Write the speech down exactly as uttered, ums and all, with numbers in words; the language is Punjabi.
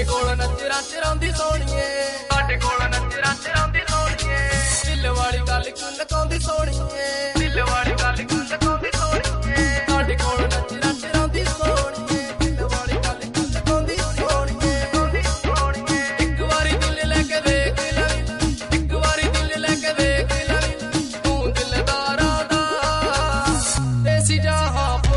ਕੋਲ ਨੱਚਰਾਂ ਚਰਾਉਂਦੀ ਸੋਹਣੀਏ, ਸਾਡੇ ਕੋਲ ਨੱਚਰਾਂ ਚਰਾਉਂਦੀ ਸੋਹਣੀਏ, ਦਿਲ ਵਾਲੀ ਗੱਲ ਕਿਉਂ ਲੁਕਾਉਂਦੀ ਸੋਹਣੀਏ, ਦਿਲ ਵਾਲੀ ਗੱਲ ਕਿਉਂ ਲੁਕਾਉਂਦੀ ਸੋਹਣੀਏ, ਸਾਡੇ ਕੋਲ ਨੱਚਰਾਂ ਚਰਾਉਂਦੀ ਸੋਹਣੀਏ, ਦਿਲ ਵਾਲੀ ਗੱਲ ਕਿਉਂ ਲੁਕਾਉਂਦੀ ਸੋਹਣੀਏ। ਇੱਕ ਵਾਰੀ ਦਿਲ ਲੈ ਕੇ ਵੇਖ ਲਵੀਂ, ਇੱਕ ਵਾਰੀ ਦਿਲ ਲੈ ਕੇ ਵੇਖ ਲਵੀਂ, ਤੂੰ ਦਿਲਦਾਰਾਂ ਦਾ ਦੇਸੀ ਜਹਾਂ